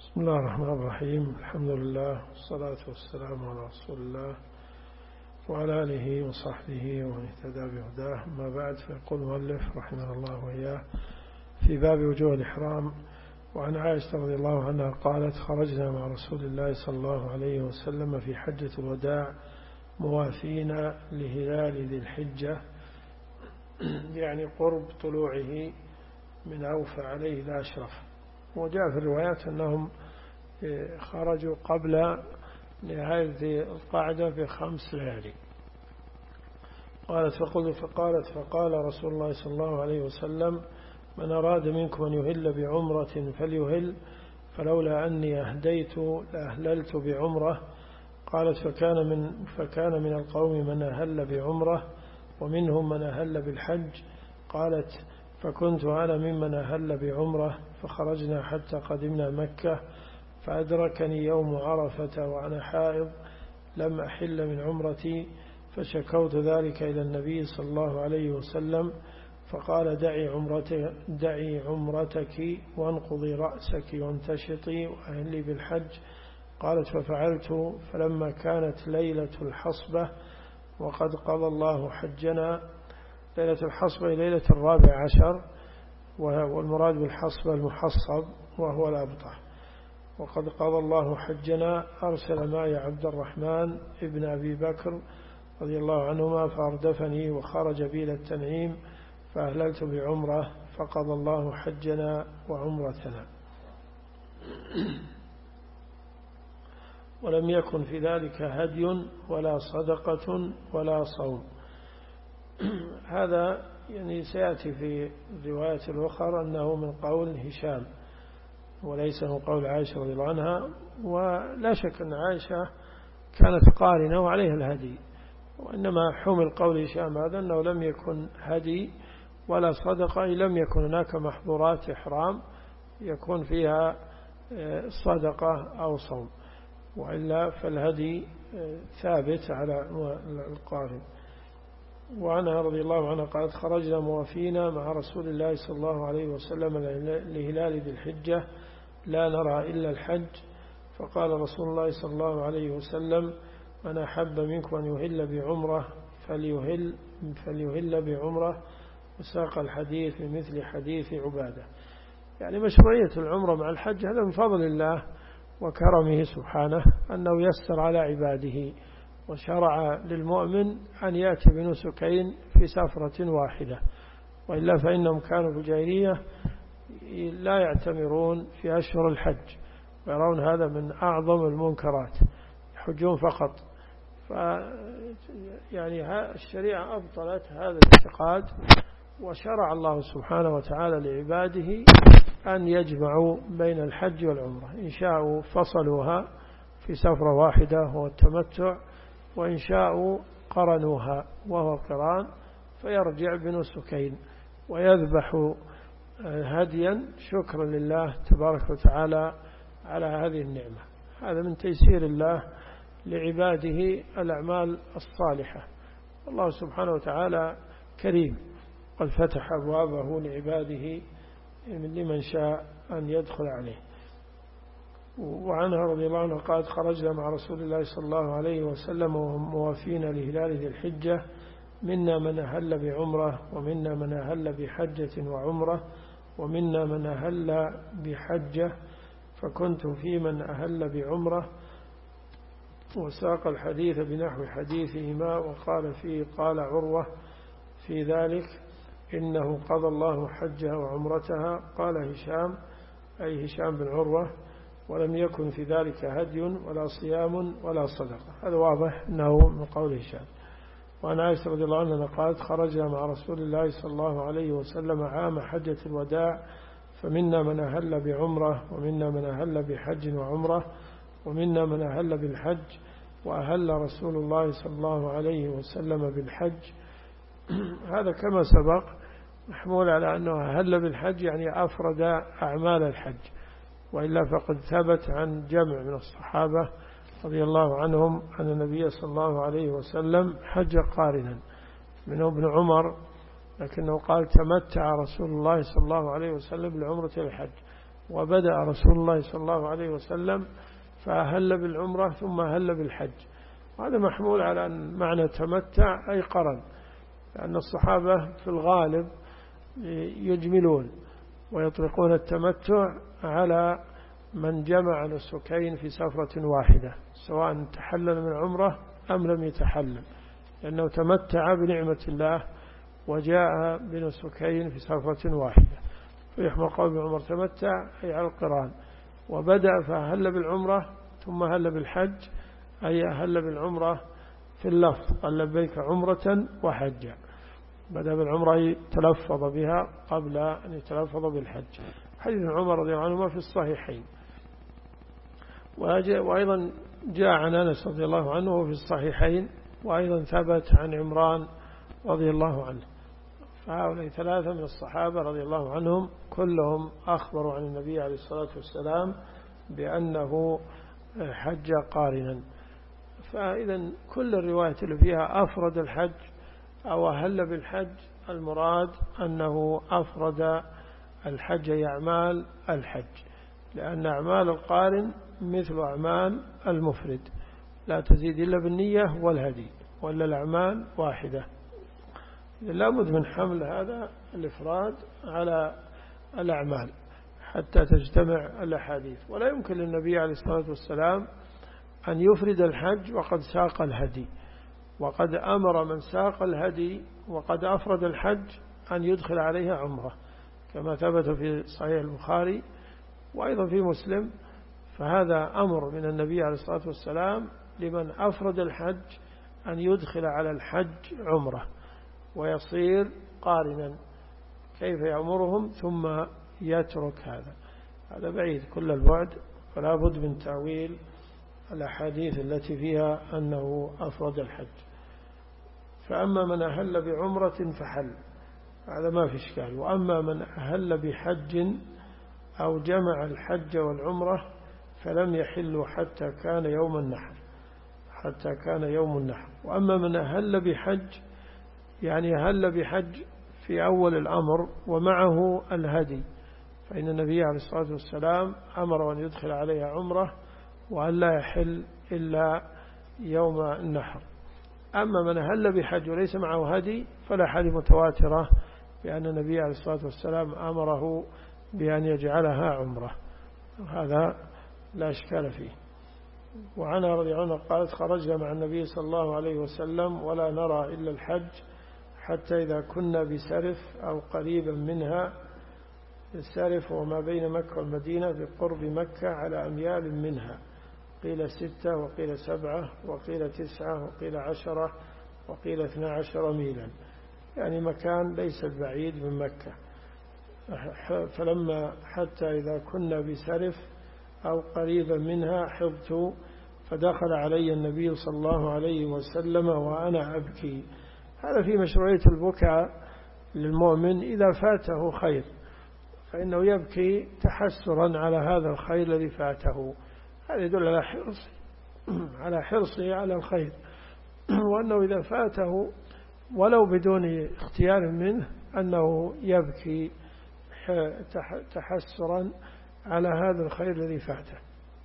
بسم الله الرحمن الرحيم. الحمد لله والصلاة والسلام على رسول الله وعلى آله وصحبه ومن اهتدى بهداه. ما بعد، فيقول المؤلف رحمه الله وإياه في باب وجوه الإحرام. وعن عائشة رضي الله عنها قالت: خرجنا مع رسول الله صلى الله عليه وسلم في حجة الوداع موافين لهلال ذي الحجة، يعني قرب طلوعه من أوفى عليه الأشرف. وجاء في الروايات أنهم خرجوا قبل نهاية ذي القعدة ب5 ليالي. فقال رسول الله صلى الله عليه وسلم: من أراد منكم أن يهل بعمرة فليهل، فلولا أني أهديت لأهللت بعمرة. قالت: فكان من القوم من أهل بعمرة ومنهم من أهل بالحج. قالت: فكنت أنا ممن أهل بعمرة، فخرجنا حتى قدمنا مكة، فأدركني يوم عرفة وأنا حائض لم أحل من عمرتي، فشكوت ذلك إلى النبي صلى الله عليه وسلم، فقال: دعي عمرتك وانقضي رأسك وانتشطي وأهلي بالحج. قالت: ففعلت، فلما كانت ليلة الحصبة وقد قضى الله حجنا. ليلة الحصبة ليلة 14، والمراد بالحصبة المحصب وهو الأبطح. وقد قضى الله حجنا، أرسل معي عبد الرحمن ابن أبي بكر رضي الله عنهما فأردفني وخرج بي إلى التنعيم، فأهللت بعمرة، فقضى الله حجنا وعمرتنا. ولم يكن في ذلك هدي ولا صدقة ولا صوم. هذا يعني سيأتي في الرواية الأخرى أنه من قول هشام وليس من قول عائشة رضي الله عنها. ولا شك أن عائشة كانت قارنة وعليها الهدي، وإنما حمل قول هشام هذا أنه لم يكن هدي ولا صدقة، لم يكن هناك محظورات إحرام يكون فيها صدقة أو صوم، وإلا فالهدي ثابت على القارن. وعنها رضي الله عنها قالت: خرجنا موافينا مع رسول الله صلى الله عليه وسلم لهلال ذي الحجة لا نرى إلا الحج، فقال رسول الله صلى الله عليه وسلم: من أحب منكم أن يهل بعمرة فليهل بعمرة. وساق الحديث بمثل حديث عبادة. يعني مشروعية العمرة مع الحج هذا من فضل الله وكرمه سبحانه أنه يسر على عباده، وشرع للمؤمن أن يأتي بنسكين في سفرة واحدة، وإلا فإنهم كانوا في الجاهلية لا يعتمرون في أشهر الحج، ويرون هذا من أعظم المنكرات، يحجون فقط. يعني الشريعة أبطلت هذا الاعتقاد، وشرع الله سبحانه وتعالى لعباده أن يجمعوا بين الحج والعمرة. إن شاءوا فصلوها في سفرة واحدة وهو التمتع، وإن شاءوا قرنوها وهو القران، فيرجع بنسكين ويذبح هديا شكرا لله تبارك وتعالى على هذه النعمة. هذا من تيسير الله لعباده الأعمال الصالحة. الله سبحانه وتعالى كريم، قد فتح أبوابه لعباده لمن شاء أن يدخل عليه. وعنها رضي الله عنها قالت: خرجنا مع رسول الله صلى الله عليه وسلم وهم موافين لهلال ذي الحجة، منا من أهل بعمرة ومنا من أهل بحجة وعمرة ومنا من أهل بحجة، فكنت في من أهل بعمرة. وساق الحديث بنحو حديثهما، وقال فيه: قال عروة في ذلك إنه قضى الله حجها وعمرتها. قال هشام أي هشام بن عروة: ولم يكن في ذلك هدي ولا صيام ولا صدقة. هذا واضح أنه من قول هشام. وعن عائشة رضي الله عنها قالت: خرجنا مع رسول الله صلى الله عليه وسلم عام حجة الوداع، فمنا من أهل بعمرة ومنا من أهل بحج وعمرة ومنا من أهل بالحج، وأهل رسول الله صلى الله عليه وسلم بالحج. هذا كما سبق محمول على أنه أهل بالحج يعني أفرد أعمال الحج، وإلا فقد ثبت عن جمع من الصحابة رضي الله عنهم أن النبي صلى الله عليه وسلم حج قارنا، منه ابن عمر، لكنه قال: تمتع رسول الله صلى الله عليه وسلم بالعمرة والحج. وبدأ رسول الله صلى الله عليه وسلم فأهل بالعمرة ثم أهل بالحج. هذا محمول على أن معنى تمتع أي قرن، لأن الصحابة في الغالب يجملون ويطلقون التمتع على من جمع نسكين في سفرة واحدة، سواء تحلل من عمره أم لم يتحلل، لأنه تمتع بنعمة الله وجاء بنسكين في سفرة واحدة، فيحمل قول بعمر تمتع أي على القران. وبدأ فأهل بالعمرة ثم أهل بالحج، أي أهل بالعمرة في اللفظ قال لبيك عمرة وحجا، بدأ بالعمرة تلفظ بها قبل أن يتلفظ بالحج. حديث عمر رضي الله عنهما في الصحيحين، وأيضا جاء عن أنس رضي الله عنه في الصحيحين، وأيضا ثبت عن عمران رضي الله عنه. فهؤلاء ثلاثة من الصحابة رضي الله عنهم كلهم أخبروا عن النبي عليه الصلاة والسلام بأنه حج قارنا. فإذا كل الرواية اللي فيها أفرد الحج أو أهل بالحج، المراد أنه أفرد الحج أعمال الحج، لأن أعمال القارن مثل أعمال المفرد لا تزيد إلا بالنية والهدي، ولا الأعمال واحدة. لا بد من حمل هذا الإفراد على الأعمال حتى تجتمع الأحاديث. ولا يمكن للنبي عليه الصلاة والسلام أن يفرد الحج وقد ساق الهدي، وقد أمر من ساق الهدي وقد أفرد الحج أن يدخل عليها عمره، كما ثبت في صحيح البخاري وأيضا في مسلم. فهذا أمر من النبي عليه الصلاة والسلام لمن أفرد الحج أن يدخل على الحج عمره ويصير قارنا. كيف يأمرهم ثم يترك هذا بعيد كل البعد، فلا بد من تأويل الأحاديث التي فيها أنه أفرد الحج. فأما من أهل بعمرة فحل، هذا ما في إشكال. وأما من أهل بحج أو جمع الحج والعمرة فلم يحل حتى كان يوم النحر. وأما من أهل بحج يعني أهل بحج في أول الأمر ومعه الهدي، فإن النبي عليه الصلاة والسلام أمر أن يدخل عليها عمره وأن لا يحل إلا يوم النحر. أما من أهل بحج وليس معه هدي فلا حال متواترة بأن النبي عليه الصلاة والسلام أمره بأن يجعلها عمره، هذا لا إشكال فيه. وعنها رضي الله عنها قالت خرجنا مع النبي صلى الله عليه وسلم ولا نرى إلا الحج حتى إذا كنا بسرف أو قريبا منها. السرف وما بين مكة والمدينة بقرب مكة على أميال منها، قيل 6 وقيل 7 وقيل 9 وقيل 10 وقيل 12 ميلا، يعني مكان ليس بعيد من مكة. فلما حتى إذا كنا بسرف أو قريبا منها حبت، فدخل علي النبي صلى الله عليه وسلم وأنا أبكي. هذا في مشروعية البكاء للمؤمن إذا فاته خير، فإنه يبكي تحسرا على هذا الخير الذي فاته. هذا يدل على حرصه على الخير، وأنه إذا فاته ولو بدون اختيار منه أنه يبكي تحسرا على هذا الخير الذي فاته.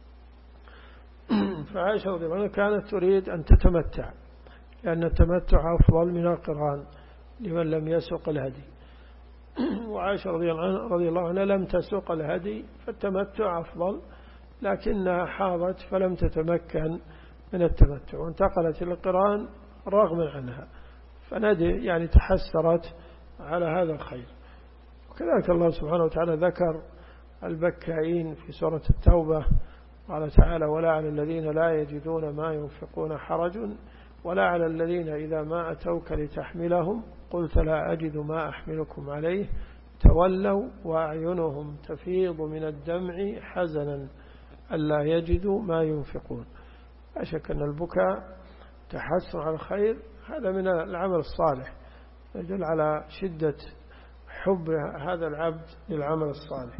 فعائشة رضي الله عنها كانت تريد أن تتمتع، لأن التمتع أفضل من القران لمن لم يسق الهدي. وعائشة رضي الله عنها لم تسق الهدي فالتمتع أفضل، لكنها حاضت فلم تتمكن من التمتع وانتقلت إلى القران رغما عنها، فندي يعني تحسرت على هذا الخير. وكذلك الله سبحانه وتعالى ذكر البكائين في سورة التوبة، قال تعالى ولا على الذين لا يجدون ما ينفقون حرج ولا على الذين إذا ما أتوك لتحملهم قلت لا أجد ما أحملكم عليه تولوا وأعينهم تفيض من الدمع حزنا ألا يجدوا ما ينفقون. لا شك أن البكاء تحسر على الخير هذا من العمل الصالح، يدل على شدة حب هذا العبد للعمل الصالح.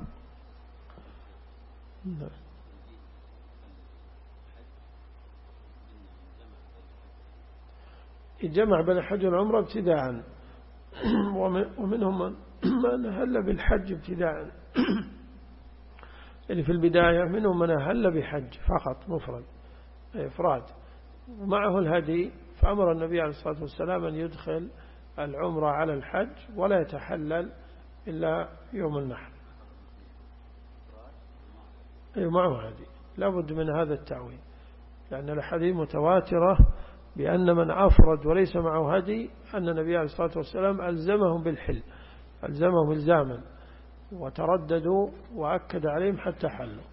الجمع بين الحج والعمرة ابتداء، ومنهم من هل بالحج ابتداء يعني في البداية منهم من أهل بحج فقط مفرد إفراد ومعه الهدي، فأمر النبي عليه الصلاة والسلام أن يدخل العمرة على الحج ولا يتحلل إلا يوم النحر. معه هدي، لابد من هذا التعويل، لأن الأحاديث متواترة بأن من أفرد وليس معه هدي أن النبي عليه الصلاة والسلام ألزمهم بالحل، ألزمهم إلزاما، وترددوا وأكد عليهم حتى حلوا.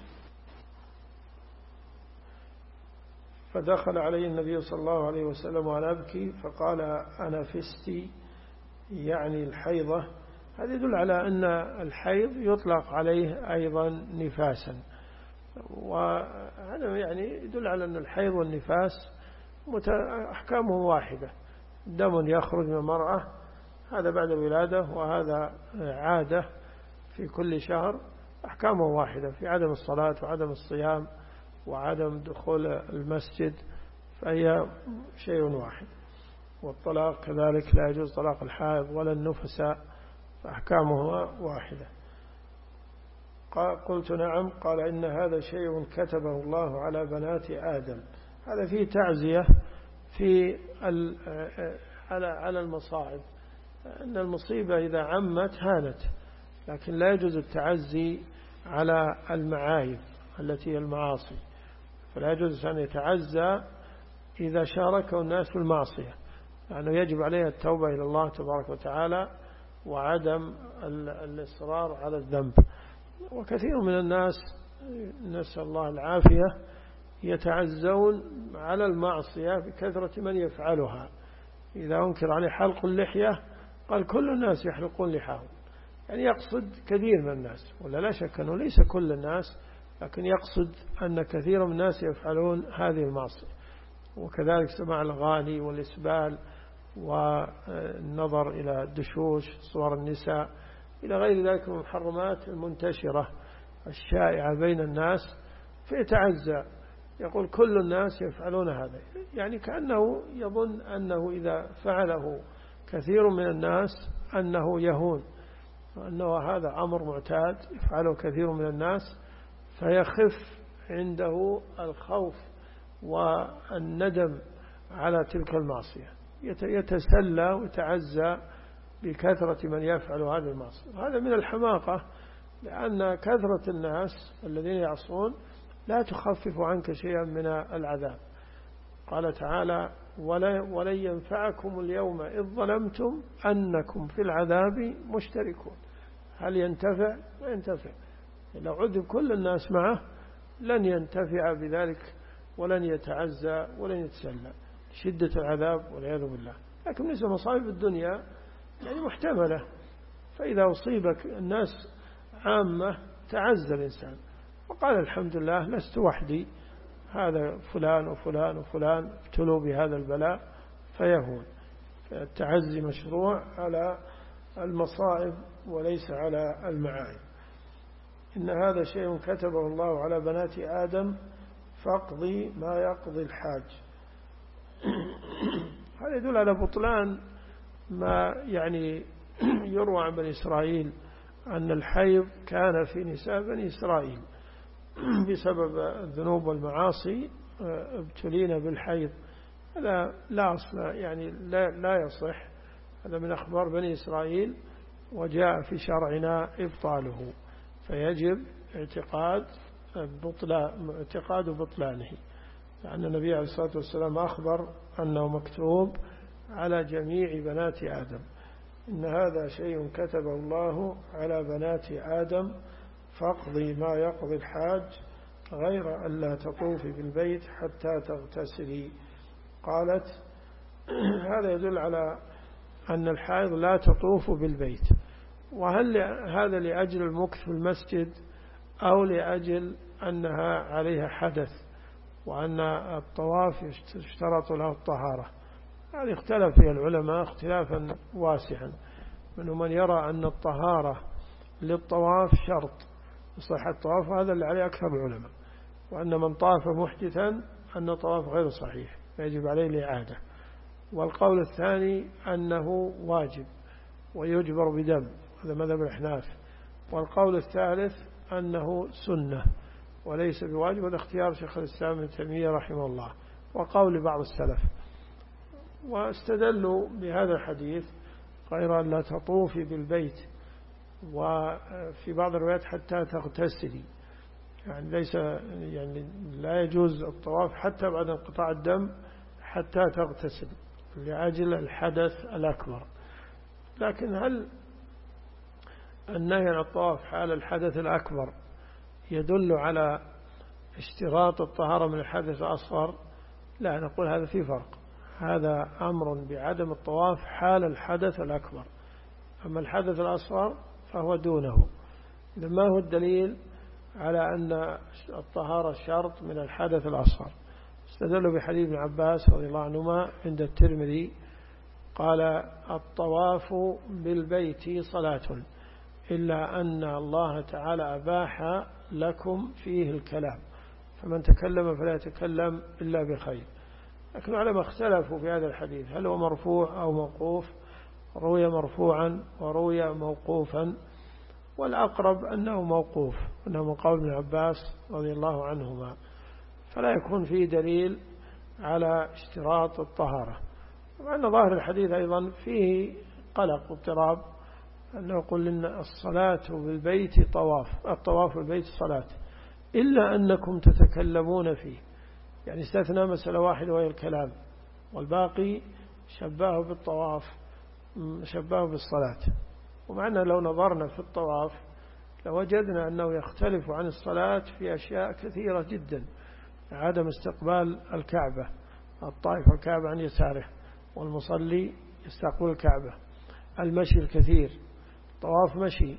فدخل عليه النبي صلى الله عليه وسلم وأنا أبكي فقال أنا فستي، يعني الحيضة. هذا يدل على أن الحيض يطلق عليه أيضا نفاسا، وهذا يعني يدل على أن الحيض والنفاس أحكامه واحدة، دم يخرج من المرأة هذا بعد الولادة وهذا عادة في كل شهر، أحكامه واحدة في عدم الصلاة وعدم الصيام وعدم دخول المسجد، فهي شيء واحد. والطلاق كذلك لا يجوز طلاق الحائض ولا النفساء، فأحكامه واحدة. قلت نعم. قال إن هذا شيء كتبه الله على بنات آدم. هذا فيه تعزية في على المصائب، أن المصيبة إذا عمت هانت، لكن لا يجوز التعزي على المعايب التي هي المعاصي، فلا يجوز أن يتعزى إذا شاركه الناس في المعصية، لأنه يجب عليه التوبة إلى الله تبارك وتعالى وعدم الإصرار على الذنب. وكثير من الناس نسأل الله العافية يتعزون على المعصية بكثرة من يفعلها. إذا أنكر عليه حلق اللحية قال كل الناس يحلقون لحاهم، يعني يقصد كثير من الناس، ولا لا شك أنه ليس كل الناس، لكن يقصد أن كثير من الناس يفعلون هذه المعصية. وكذلك سماع الأغاني والإسبال والنظر إلى الدشوش صور النساء إلى غير ذلك من المحرمات المنتشرة الشائعة بين الناس، فيتعزى يقول كل الناس يفعلون هذا، يعني كأنه يظن أنه إذا فعله كثير من الناس أنه يهون، وأنه هذا أمر معتاد يفعله كثير من الناس، فيخف عنده الخوف والندم على تلك المعصية، يتسلى ويتعزى بكثرة من يفعل هذه المعصية. هذا من الحماقة، لأن كثرة الناس الذين يعصون لا تخفف عنك شيئا من العذاب. قال تعالى ولن ينفعكم اليوم إذ ظلمتم أنكم في العذاب مشتركون. هل ينتفع؟ لا ينتفع. لو عذب كل الناس معه لن ينتفع بذلك ولن يتعزى ولن يتسلى، شدة العذاب والعياذ بالله. لكن بالنسبة لمصائب الدنيا يعني محتملة، فإذا أصيبك الناس عامة تعزى الإنسان وقال الحمد لله لست وحدي، هذا فلان وفلان وفلان ابتلوا بهذا البلاء فيهون. التعزي مشروع على المصائب وليس على المعايب. إن هذا شيء كتبه الله على بنات آدم فاقضي ما يقضي الحاج. هذا يدل على بطلان ما يعني يروى عن بني إسرائيل أن الحيض كان في نساء بني إسرائيل بسبب الذنوب والمعاصي ابتلينا بالحيض. هذا لا أصل، يعني لا يصح، هذا من أخبار بني إسرائيل وجاء في شرعنا إبطاله، فيجب اعتقاد بطلانه، لأن النبي عليه الصلاة والسلام أخبر أنه مكتوب على جميع بنات آدم. إن هذا شيء كتبه الله على بنات آدم فاقضي ما يقضي الحاج غير أن لا تطوفي بالبيت حتى تغتسلي. قالت هذا يدل على أن الحائض لا تطوف بالبيت. وهل هذا لأجل المكث في المسجد أو لأجل أنها عليها حدث وأن الطواف يشترط له الطهارة؟ هذه اختلف فيها العلماء اختلافا واسعا، منهم من يرى أن الطهارة للطواف شرط صحة الطواف، هذا اللي عليه أكثر العلماء، وأن من طاف محدثا أن الطواف غير صحيح يجب عليه الإعادة. والقول الثاني أنه واجب ويجبر بدم، هذا مذهب الأحناف. والقول الثالث أنه سنة وليس بواجب، وهذا اختيار شيخ الإسلام ابن تيمية رحمه الله وقول بعض السلف. واستدلوا بهذا الحديث غير أن لا تطوفي بالبيت، وفي بعض الروايات حتى تغتسلي، يعني ليس يعني لا يجوز الطواف حتى بعد انقطاع الدم حتى تغتسل لأجل الحدث الأكبر. لكن هل النهي عن الطواف حال الحدث الأكبر يدل على اشتراط الطهارة من الحدث الأصغر؟ لا، نقول هذا في فرق. هذا أمر بعدم الطواف حال الحدث الأكبر، أما الحدث الأصغر فهو دونه. ما هو الدليل على أن الطهارة شرط من الحدث الأصغر؟ استدلوا بحديث ابن عباس رضي الله عنهما عند الترمذي قال: الطواف بالبيت صلاة إلا أن الله تعالى أباح لكم فيه الكلام، فمن تكلم فلا يتكلم إلا بخير. لكن العلماء اختلفوا في هذا الحديث، هل هو مرفوع أو موقوف؟ روي مرفوعا وروي موقوفا، والأقرب أنه موقوف، أنه من قول ابن عباس رضي الله عنهما، فلا يكون فيه دليل على اشتراط الطهارة. مع أن ظاهر الحديث أيضا فيه قلق واضطراب، أنه يقول إن الصلاة بالبيت طواف، الطواف بالبيت صلاة إلا أنكم تتكلمون فيه، يعني استثنى مسألة واحدة وهي الكلام، والباقي شبهه بالطواف، شبهه بالصلاة. ومعنا لو نظرنا في الطواف لوجدنا أنه يختلف عن الصلاة في أشياء كثيرة جدا: عدم استقبال الكعبة، الطائف الكعبة عن يساره، والمصلي يستقبل الكعبة، المشي الكثير، طواف مشي،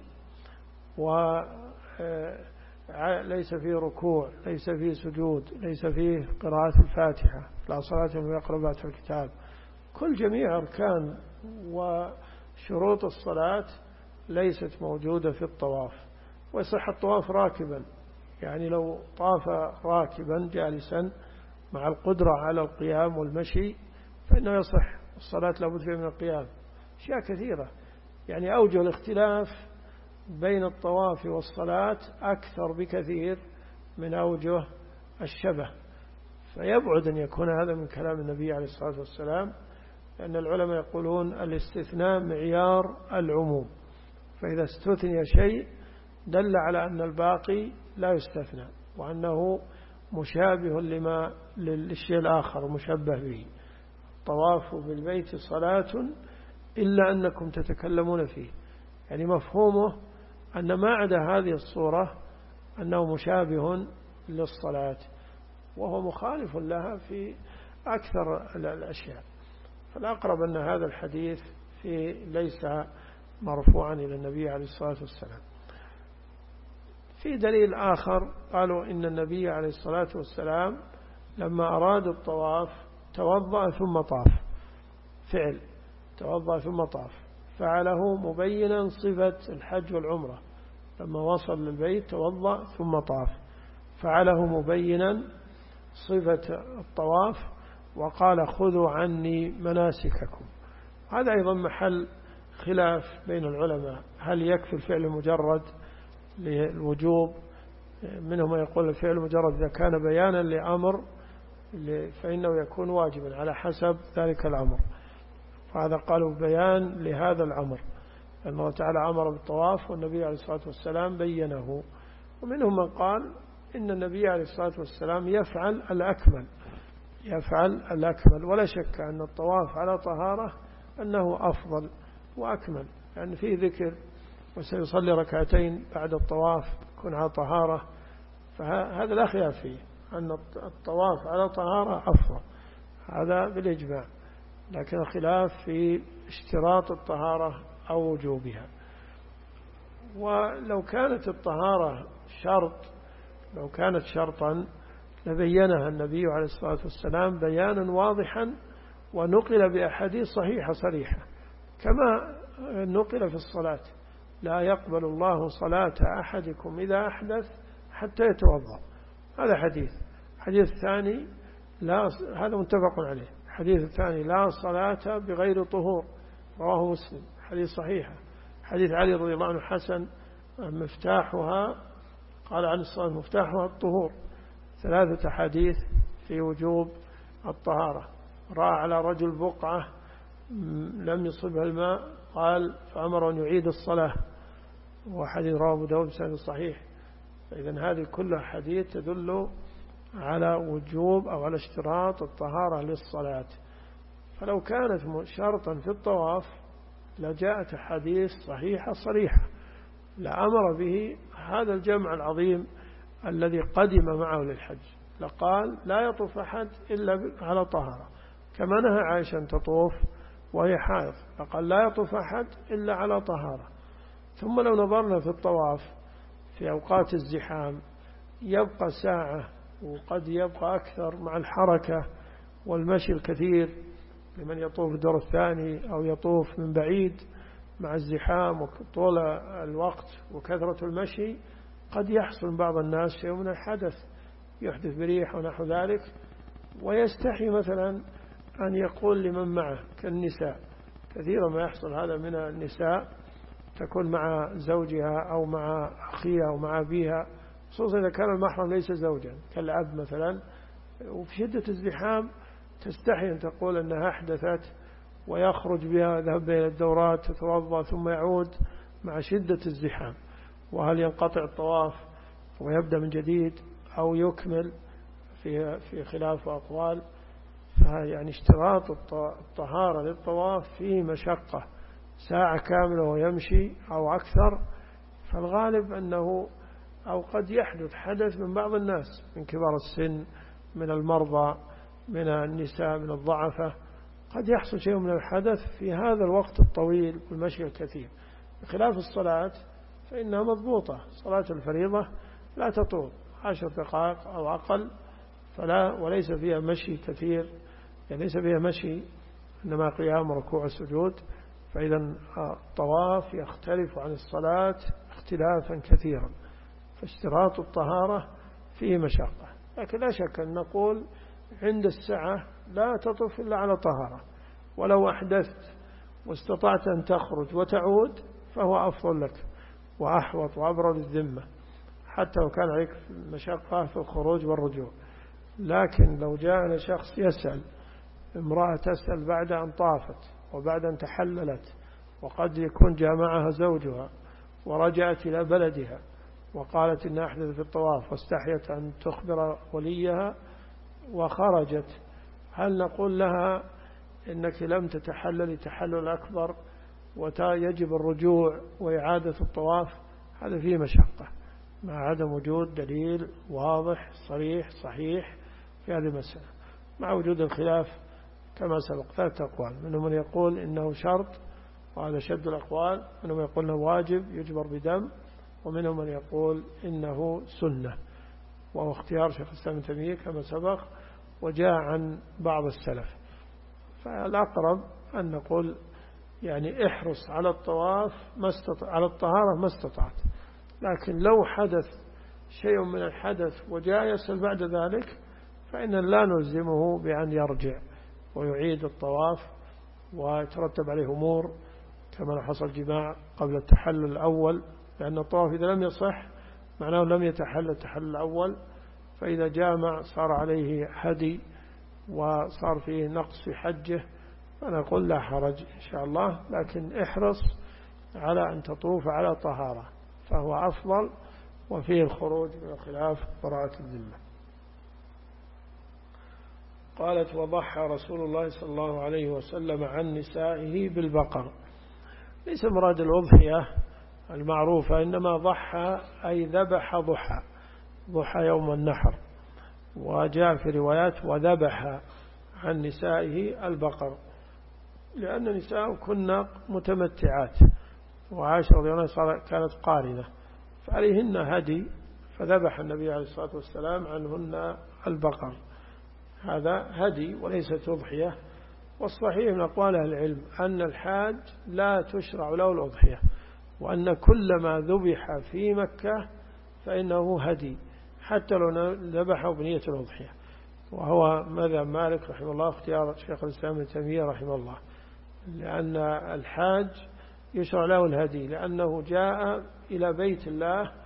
وليس فيه ركوع، ليس فيه سجود، ليس فيه قراءة الفاتحة، لا صلاة من يقرأ في الكتاب. كل جميع أركان وشروط الصلاة ليست موجودة في الطواف. ويصح الطواف راكبا، يعني لو طاف راكبا جالسا مع القدرة على القيام والمشي فإنه يصح الصلاة، لابد فيها من القيام. أشياء كثيرة، يعني أوجه الاختلاف بين الطواف والصلاة أكثر بكثير من أوجه الشبه، فيبعد أن يكون هذا من كلام النبي عليه الصلاة والسلام، لأن العلماء يقولون الاستثناء معيار العموم، فإذا استثني شيء دل على أن الباقي لا يستثنى، وأنه مشابه للشيء الآخر مشبه به. الطواف بالبيت صلاة إلا أنكم تتكلمون فيه، يعني مفهومه أن ما عدا هذه الصورة أنه مشابه للصلاة، وهو مخالف لها في أكثر الأشياء. فالأقرب أن هذا الحديث ليس مرفوعا إلى النبي عليه الصلاة والسلام. في دليل آخر قالوا إن النبي عليه الصلاة والسلام لما أراد الطواف توضأ ثم طاف، فعل توضأ ثم طاف، فعله مبينا صفة الحج والعمرة. لما وصل للبيت توضأ ثم طاف، فعله مبينا صفة الطواف، وقال: خذوا عني مناسككم. هذا أيضا محل خلاف بين العلماء، هل يكفي الفعل مجرد للوجوب؟ منهم يقول الفعل مجرد إذا كان بيانا لأمر فإنه يكون واجبا على حسب ذلك الأمر، فهذا قالوا بيان لهذا الأمر، لأن الله تعالى أمر بالطواف والنبي عليه الصلاة والسلام بينه. ومنهم من قال إن النبي عليه الصلاة والسلام يفعل الأكمل، ولا شك أن الطواف على طهارة أنه أفضل وأكمل، يعني فيه ذكر وسيصلي ركعتين بعد الطواف يكون على طهارة، فهذا لا خلاف فيه أن الطواف على طهارة أفضل، هذا بالإجماع. لكن الخلاف في اشتراط الطهارة أو وجوبها. ولو كانت الطهارة لو كانت شرطا لبينها النبي عليه الصلاة والسلام بيانا واضحا، ونقل بأحاديث صحيحة صريحة، كما نقل في الصلاة: لا يقبل الله صلاة أحدكم إذا أحدث حتى يتوضأ. هذا حديث الثاني هذا متفق عليه. حديث الثاني: لا صلاة بغير طهور، رواه مسلم، حديث صحيح. حديث علي رضي الله عنه حسن: مفتاحها قال عن الصلاة مفتاحها الطهور. 3 أحاديث في وجوب الطهارة. رأى على رجل بقعة لم يصبها الماء قال فأمر أن يعيد الصلاة، وحديث رواه أبو داود بسند صحيح. إذن هذه كلها حديث تدل على وجوب أو على اشتراط الطهارة للصلاة. فلو كانت شرطا في الطواف لجاءت حديث صحيحة صريحة لأمر به هذا الجمع العظيم الذي قدم معه للحج، لقال لا يطوف أحد إلا على طهارة، كما نهى عائشة أن تطوف وهي حائض، فقال لا يطوف أحد إلا على طهارة. ثم لو نظرنا في الطواف في أوقات الزحام يبقى ساعة وقد يبقى أكثر مع الحركة والمشي الكثير لمن يطوف الدور الثاني أو يطوف من بعيد مع الزحام وطول الوقت وكثرة المشي، قد يحصل بعض الناس شيء من الحدث يحدث بريح ونحو ذلك، ويستحي مثلا أن يقول لمن معه كالنساء. كثيرا ما يحصل هذا من النساء، تكون مع زوجها أو مع أخيها أو مع أبيها، خصوصا إذا كان المحرم ليس زوجا كالأب مثلا، وفي شدة الزحام تستحي أن تقول أنها أحدثت ويخرج بها ذهب إلى الدورات تتوضأ ثم يعود مع شدة الزحام، وهل ينقطع الطواف ويبدأ من جديد أو يكمل في خلاف أقوال. فيعني اشتراط الطهارة للطواف فيه مشقة، ساعة كاملة ويمشي أو أكثر، فالغالب أنه أو قد يحدث حدث من بعض الناس من كبار السن، من المرضى، من النساء، من الضعفة، قد يحصل شيء من الحدث في هذا الوقت الطويل والمشي الكثير. بخلاف الصلاة فإنها مضبوطة، صلاة الفريضة لا تطول 10 دقائق أو أقل، وليس فيها مشي كثير، يعني ليس فيها مشي إنما قيام وركوع السجود. فإذا الطواف يختلف عن الصلاة اختلافا كثيرا، فاشتراط الطهارة فيه مشقة. لكن لا شك أن نقول عند السعة لا تطف إلا على طهارة، ولو أحدثت واستطعت أن تخرج وتعود فهو أفضل لك وأحوط وأبرد الذمة، حتى لو كان عليك مشقة في الخروج والرجوع. لكن لو جاءنا شخص يسأل، امرأة تسأل بعد أن طافت وبعد أن تحللت، وقد يكون جاء معها زوجها ورجعت إلى بلدها وقالت إن أحدث في الطواف واستحيت أن تخبر وليها وخرجت، هل نقول لها إنك لم تتحلل تحلل أكبر ويجب الرجوع وإعادة الطواف؟ هذا فيه مشقة مع عدم وجود دليل واضح صريح صحيح في هذه المسألة، مع وجود الخلاف كما سبق 3 أقوال، منهم من يقول إنه شرط وهذا شد الأقوال، منهم من يقول إنه واجب يجبر بدم، ومنهم من يقول إنه سنة، وهو اختيار شيخ الإسلام ابن تيمية كما سبق وجاء عن بعض السلف. فالأقرب أن نقول يعني احرص على الطواف على الطهارة ما استطعت، لكن لو حدث شيء من الحدث وجاء يسأل بعد ذلك فإن لا نلزمه بأن يرجع ويعيد الطواف ويترتب عليه أمور، كما لو حصل جماع قبل التحلل الأول، لأن الطواف إذا لم يصح معناه لم يتحلل التحلل الأول، فإذا جامع صار عليه هدي وصار فيه نقص في حجه، فنقول لا حرج إن شاء الله، لكن احرص على أن تطوف على طهارة فهو أفضل، وفيه الخروج من الخلاف براءة الذمة. قالت وضحى رسول الله صلى الله عليه وسلم عن نسائه بالبقر. ليس مراد الأضحية المعروفة، إنما ضحى أي ذبح ضحى يوم النحر، وجاء في روايات وذبح عن نسائه البقر، لأن نساء كنا متمتعات، وعائشة رضي الله عنها كانت قارنة فعليهن هدي، فذبح النبي عليه الصلاة والسلام عنهن البقر. هذا هدي وليست أضحية. والصحيح من أقوال أهل العلم أن الحاج لا تشرع له الأضحية، وأن كل ما ذبح في مكة فإنه هدي حتى لو ذبحه بنية الأضحية، وهو مذهب مالك رحمه الله اختيار شيخ الإسلام ابن تيمية رحمه الله، لأن الحاج يشرع له الهدي لأنه جاء إلى بيت الله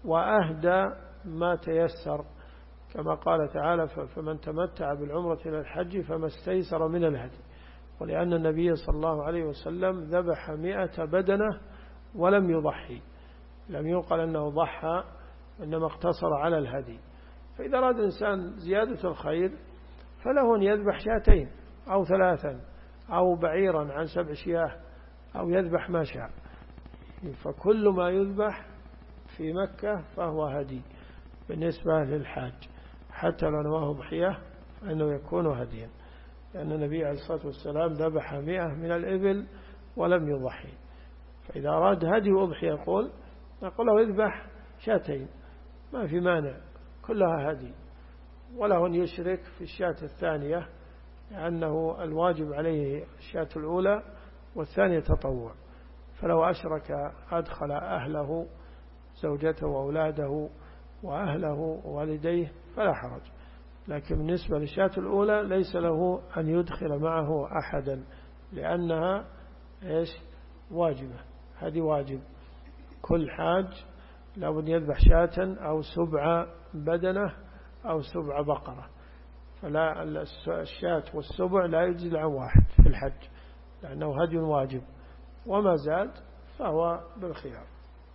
وأهدى ما تيسر، كما قال تعالى فمن تمتع بالعمرة إلى الحج فما استيسر من الهدي. ولأن النبي صلى الله عليه وسلم ذبح 100 بدنة ولم يضحي، لم يقل أنه ضحى، إنما اقتصر على الهدي. فإذا أراد إنسان زيادة الخير فله أن يذبح 2 أو 3 أو بعيرا عن 7 شياه أو يذبح ما شاء. فكل ما يذبح في مكة فهو هدي بالنسبة للحاج، حتى لو نواه ضحية فإنه يكون هديا، لأن النبي عليه الصلاة والسلام ذبح 100 من الإبل ولم يضحي. فإذا أراد هدي وأضحية نقول له يذبح 2 ما في مانع، كلها هدي، وله أن يشرك في الشاة الثانية، لأنه الواجب عليه الشاة الأولى والثانية تطوع. فلو أشرك أدخل أهله زوجته وأولاده وأهله ووالديه فلا حرج، لكن بالنسبة للشاة الأولى ليس له أن يدخل معه أحدا، لأنها واجبة، هذه واجب. كل حاج لو أن يذبح 2 أو 7 بدنة أو 7 بقرة، فلا الشاة والسبع لا يجزي عن 1 في الحج، لأنه هدي واجب، وما زاد فهو بالخيار.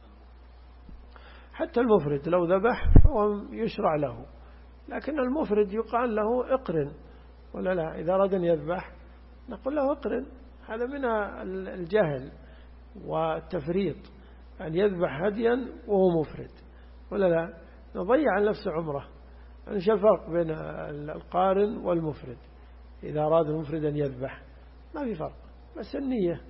حتى المفرد لو ذبح فهو يشرع له، لكن المفرد يقال له اقرن ولا لا؟ إذا أراد أن يذبح نقول له اقرن. هذا من الجهل والتفريط أن يذبح هديا وهو مفرد ولا لا؟ نضيع عن نفسه عمره. إيش الفرق بين القارن والمفرد؟ إذا أراد المفرد أن يذبح ما في فرق، بس النية.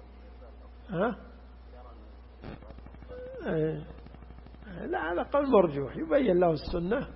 لا، على قول مرجوح يبين له السنة.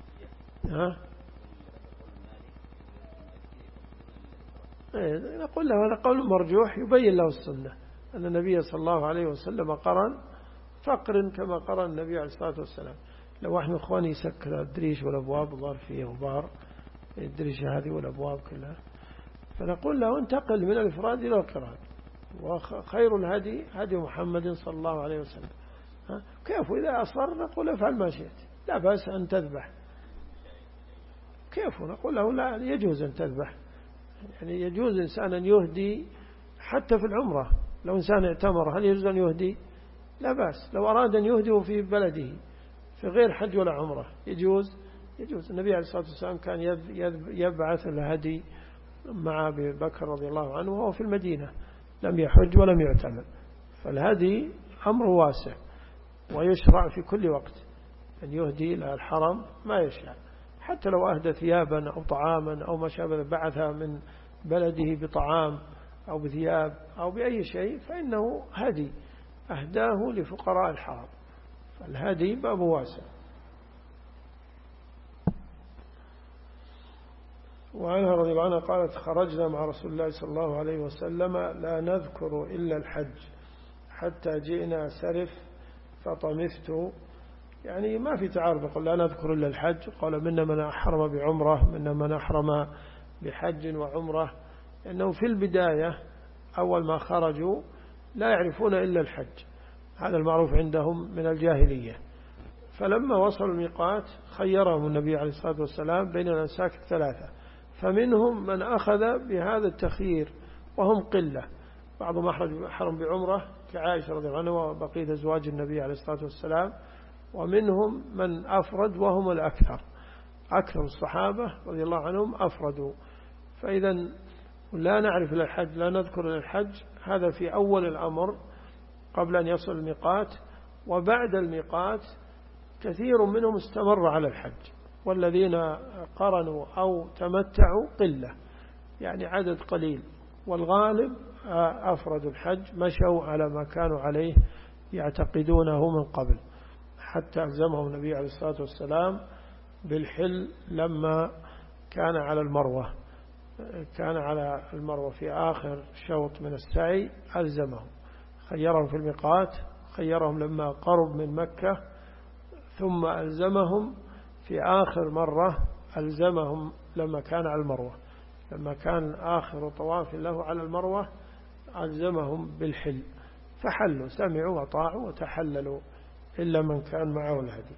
نقول له هذا قول مرجوح يبين له السنة، أن النبي صلى الله عليه وسلم قرن، فقرن كما قرن النبي عليه الصلاة والسلام. لو احنا اخواني يسكر الدريش والأبواب وضار فيه غبار الدريشة هذه والأبواب كلها، فنقول له انتقل من الإفراد إلى القران، وخير الهدي هدي محمد صلى الله عليه وسلم. كيف إذا أصر نقول افعل ما شئت، لا بأس أن تذبح. كيف نقول له لا يجوز أن تذبح، يعني يجوز إنسان أن يهدي حتى في العمرة. لو إنسان اعتمر هل يجوز أن يهدي؟ لا بأس. لو أراد أن يهدي في بلده في غير حج ولا عمرة يجوز. النبي عليه الصلاة والسلام كان يبعث الهدي مع أبي بكر رضي الله عنه وهو في المدينة، لم يحج ولم يعتمر. فالهدي أمر واسع، ويشرع في كل وقت أن يهدي إلى الحرم ما يشاء، حتى لو أهدى ثيابا أو طعاما أو ما شابه، بعثها من بلده بطعام أو بثياب أو بأي شيء فإنه هدي أهداه لفقراء الحرم. فالهدي باب واسع. وعنها رضي الله عنها قالت خرجنا مع رسول الله صلى الله عليه وسلم لا نذكر إلا الحج حتى جئنا سرف فطمثت. يعني ما في تعارض، يقول لا نذكر إلا الحج، قال منا من أحرم بعمرة، منا من أحرم بحج وعمرة، لأنه في البداية أول ما خرجوا لا يعرفون إلا الحج، هذا المعروف عندهم من الجاهلية. فلما وصلوا الميقات خيرهم النبي عليه الصلاة والسلام بين الأنساك 3، فمنهم من أخذ بهذا التخيير وهم قلة، بعضهم أحرم بعمرة كعائشة رضي الله عنها وبقية أزواج النبي عليه الصلاة والسلام، ومنهم من أفرد وهم الأكثر، أكثر الصحابة رضي الله عنهم أفردوا. فإذا لا نعرف للحج، لا نذكر للحج، هذا في أول الأمر قبل أن يصل الميقات. وبعد الميقات كثير منهم استمر على الحج، والذين قرنوا أو تمتعوا قلة، يعني عدد قليل، والغالب أفردوا الحج، مشوا على ما كانوا عليه يعتقدونه من قبل، حتى ألزمهم النبي عليه الصلاة والسلام بالحل لما كان على المروة في آخر شوط من السعي ألزمهم، خيرهم في الميقات، خيرهم لما قرب من مكة، ثم ألزمهم في آخر مرة، ألزمهم لما كان على المروة، لما كان آخر طواف له على المروة ألزمهم بالحل، فحلوا، سمعوا وطاعوا وتحللوا إلا من كان معه الهدي.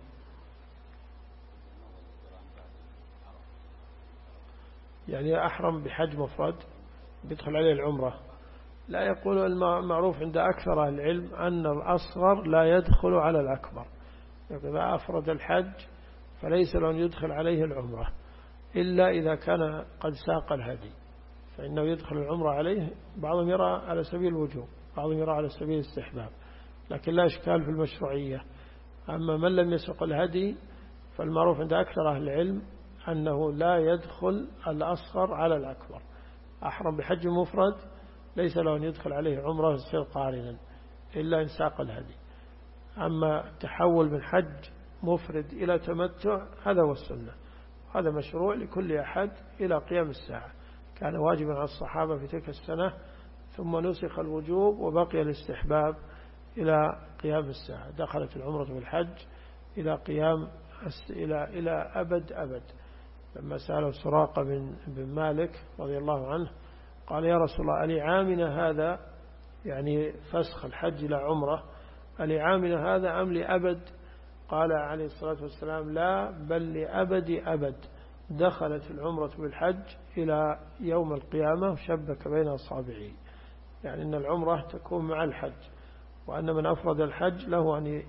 يعني أحرم بحج مفرد بيدخل عليه العمرة، لا، يقول المعروف عند أكثر أهل العلم أن الأصغر لا يدخل على الأكبر. إذا أفرد الحج فليس له أن يدخل عليه العمرة إلا إذا كان قد ساق الهدي، فإنه يدخل العمرة عليه. بعضهم يرى على سبيل الوجوب، بعضهم يرى على سبيل الاستحباب، لكن لا إشكال في المشروعية. أما من لم يسق الهدي فالمعروف عند أكثر أهل العلم أنه لا يدخل الأصغر على الأكبر. أحرم بحج مفرد ليس له أن يدخل عليه عمره يصير قارنا إلا إن ساق الهدي. أما التحول من حج مفرد إلى تمتع هذا هو السنة، هذا مشروع لكل أحد إلى قيام الساعة. كان واجبا على الصحابة في تلك السنة، ثم نسخ الوجوب وبقي الاستحباب إلى قيام الساعة. دخلت العمرة بالحج إلى قيام إلى أبد أبد. لما سأله سراقة بن مالك رضي الله عنه قال: يا رسول الله، ألعامنا هذا، يعني فسخ الحج إلى عمرة، ألعامنا هذا أم لأبد؟ قال عليه الصلاة والسلام: لا، بل لأبد أبد. دخلت العمرة بالحج إلى يوم القيامة وشبك بين أصابعه، يعني أن العمرة تكون مع الحج، وأن من أفرد الحج له أن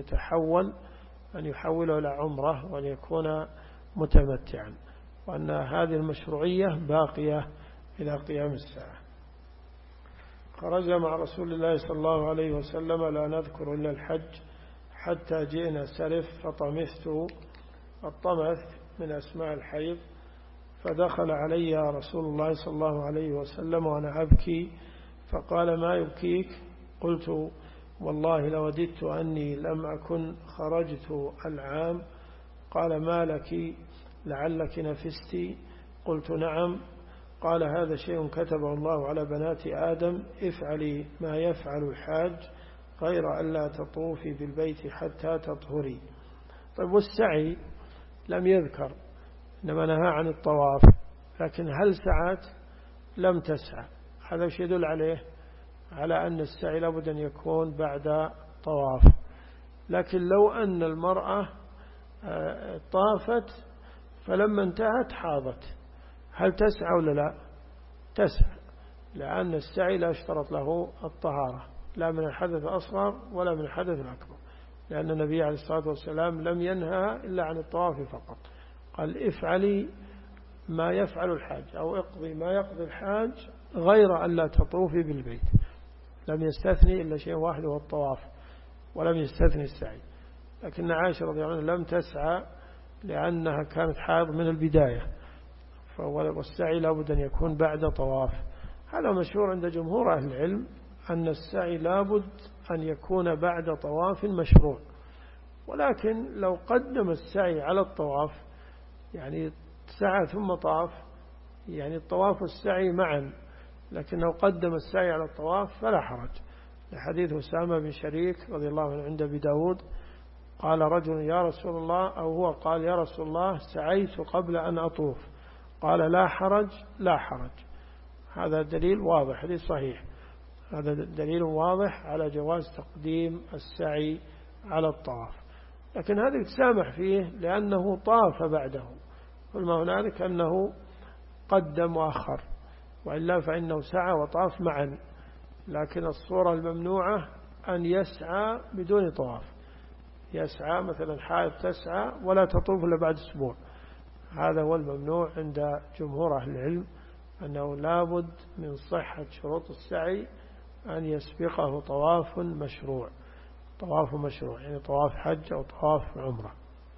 يحوله إلى عمرة وأن يكون متمتعا، وأن هذه المشروعية باقية إلى قيام الساعة. خرجنا مع رسول الله صلى الله عليه وسلم لا نذكر إلا الحج حتى جئنا سرف فطمثت. الطمث من أسماء الحيض. فدخل علي رسول الله صلى الله عليه وسلم وأنا أبكي، فقال: ما يبكيك؟ قلت: والله لوددت أني لم أكن خرجت العام. قال: ما لك؟ لعلك نفستي؟ قلت: نعم. قال: هذا شيء كتبه الله على بنات آدم، افعلي ما يفعل الحاج غير أن لا تطوفي بالبيت حتى تطهري. طيب، والسعي لم يذكر، إنما نهى عن الطواف، لكن هل سعت؟ لم تسعى. هذا شيء يدل على أن السعي لابد أن يكون بعد طواف. لكن لو أن المرأة طافت فلما انتهت حاضت، هل تسعى ولا لا؟ تسعى، لأن السعي لا يشترط له الطهارة، لا من الحدث الأصغر ولا من الحدث الأكبر، لأن النبي عليه الصلاة والسلام لم ينهى إلا عن الطواف فقط. قال: افعلي ما يفعل الحاج، أو اقضي ما يقضي الحاج غير أن لا تطوفي بالبيت. لم يستثني إلا شيء واحد وهو الطواف، ولم يستثني السعي. لكن عائشة رضي الله عنها لم تسعى لأنها كانت حائض من البداية، والسعي لابد أن يكون بعد طواف. هذا مشهور عند جمهور أهل العلم أن السعي لابد أن يكون بعد طواف مشروع. ولكن لو قدم السعي على الطواف، يعني سعى ثم طاف، يعني الطواف والسعي معا، لكن لو قدم السعي على الطواف فلا حرج، لحديث أسامة بن شريك رضي الله عنه عند أبي داود قال رجل: يا رسول الله، أو هو قال: يا رسول الله، سعيت قبل أن أطوف. قال: لا حرج، لا حرج. هذا دليل واضح، حديث صحيح، هذا دليل واضح على جواز تقديم السعي على الطواف. لكن هذا يتسامح فيه لأنه طاف بعده، كل ما هنالك أنه قدم وأخر، وإلا فإنه سعى وطاف معا. لكن الصورة الممنوعة أن يسعى بدون طواف، يسعى مثلا حائض تسعى ولا تطوف إلا بعد أسبوع، هذا هو الممنوع عند جمهور أهل العلم، أنه لابد من صحة شروط السعي أن يسبقه طواف مشروع، طواف مشروع يعني طواف حج أو طواف عمرة.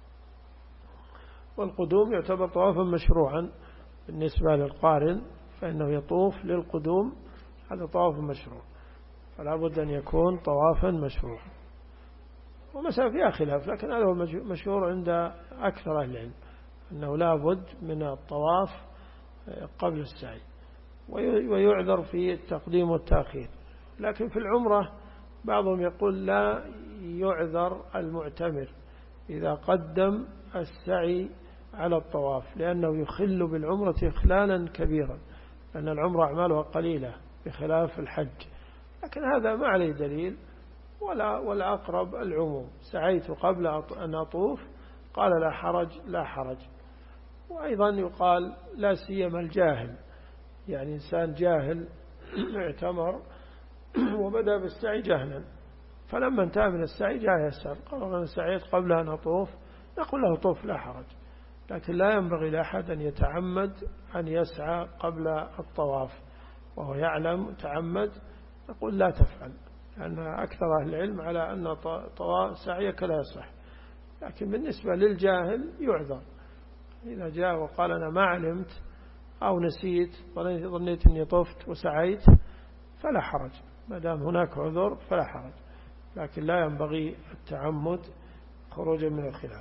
والقدوم يعتبر طوافا مشروعا بالنسبة للقارن، فإنه يطوف للقدوم، هذا طواف مشروع، فلا بد أن يكون طوافا مشروعا. ومسألة فيها خلاف، لكن هذا هو مشهور عند أكثر أهل العلم، أنه لا بد من الطواف قبل السعي، ويعذر في التقديم والتأخير. لكن في العمرة بعضهم يقول لا يعذر المعتمر إذا قدم السعي على الطواف، لأنه يخل بالعمرة إخلالا كبيرا، لأن العمرة أعمالها قليلة بخلاف الحج. لكن هذا ما عليه دليل، والأقرب العموم. سعيت قبل أن أطوف قال لا حرج لا حرج. وأيضا يقال لا سيما الجاهل، يعني إنسان جاهل اعتمر وبدأ بالسعي جهلا، فلما انتهى من السعي جاء يسأل قال أنا سعيت قبل أن أطوف، نقول له طوف لا حرج. لكن لا ينبغي لأحد أن يتعمد أن يسعى قبل الطواف وهو يعلم تعمد، نقول لا تفعل، لأن أكثر أهل العلم على أن سعيك لا يصح. لكن بالنسبة للجاهل يعذر، إذا جاء وقال أنا ما علمت أو نسيت ظنيت أني طفت وسعيت فلا حرج، ما دام هناك عذر فلا حرج. لكن لا ينبغي التعمد خروجا من الخلاف.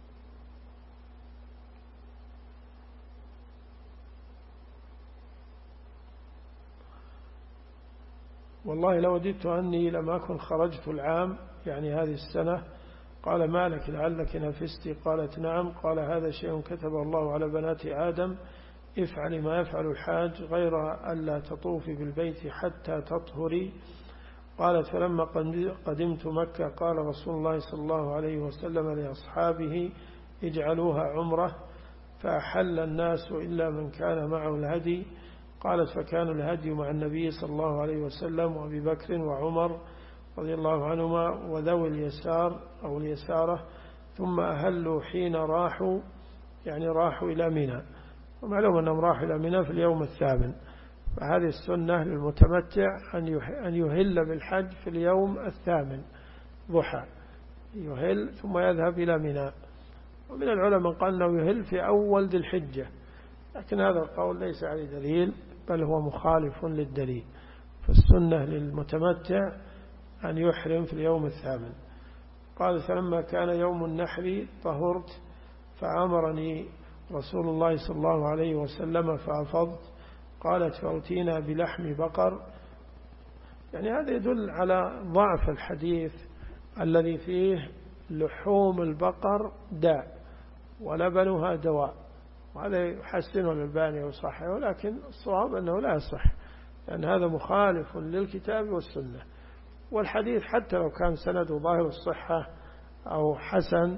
والله لو وددت أني لم أكن خرجت العام، يعني هذه السنة. قال ما لك لعلك نفستي؟ قالت نعم. قال هذا شيء كتبه الله على بنات آدم، افعل ما يفعل الحاج غير ألا تطوفي بالبيت حتى تطهري. قالت فلما قدمت مكة قال رسول الله صلى الله عليه وسلم لأصحابه اجعلوها عمرة، فأحل الناس إلا من كان معه الهدي. قالت فكان الهدي مع النبي صلى الله عليه وسلم وأبي بكر وعمر رضي الله عنهما وذوي اليسار أو اليسارة، ثم أهلوا حين راحوا، يعني راحوا إلى منى، ومعلوم أنهم راحوا إلى منى في اليوم الثامن. فهذه السنة للمتمتع أن يهل بالحج في اليوم الثامن ضحى، يهل ثم يذهب إلى منى. ومن العلماء قال أنه يهل في أول ذي الحجة، لكن هذا القول ليس عليه دليل بل هو مخالف للدليل. فالسنة للمتمتع أن يحرم في اليوم الثامن. قال فلما كان يوم النحر طهرت فأمرني رسول الله صلى الله عليه وسلم فأفضت. قالت فأتينا بلحم بقر. يعني هذا يدل على ضعف الحديث الذي فيه لحوم البقر داء ولبنها دواء، وهذا يحسنه الألباني وصححه، ولكن الصواب أنه لا يصح، لأن هذا مخالف للكتاب والسنة. والحديث حتى لو كان سنده ظاهر الصحة أو حسن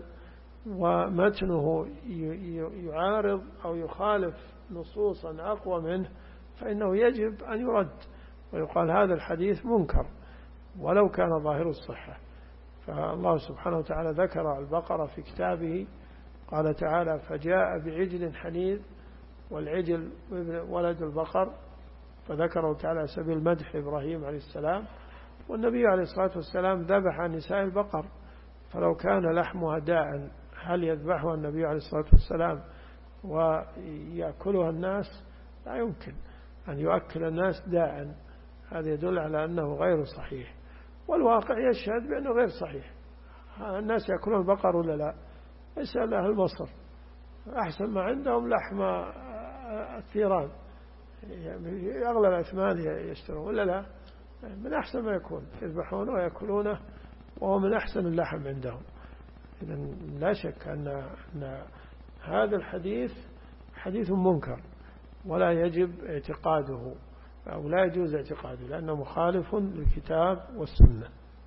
ومتنه يعارض أو يخالف نصوصا أقوى منه، فإنه يجب أن يرد ويقال هذا الحديث منكر ولو كان ظاهر الصحة. فالله سبحانه وتعالى ذكر البقرة في كتابه، قال تعالى فجاء بعجل حنيذ، والعجل ولد البقر، فذكره تعالى سبيل مدح إبراهيم عليه السلام. والنبي عليه الصلاة والسلام ذبح عن نساء البقر، فلو كان لحمها داء هل يذبحها النبي عليه الصلاة والسلام ويأكلها الناس؟ لا يمكن أن يؤكل الناس داء، هذا يدل على أنه غير صحيح، والواقع يشهد بأنه غير صحيح. الناس يأكلون البقر ولا لا؟ اسأل أهل مصر، أحسن ما عندهم لحم الثيران، أغلى الأثمان يشترون ولا لا؟ من أحسن ما يكون، يذبحونه ويأكلونه وهو من أحسن اللحم عندهم. إذن لا شك أن هذا الحديث حديث منكر ولا يجب اعتقاده أو لا يجوز اعتقاده، لأنه مخالف للكتاب والسنة.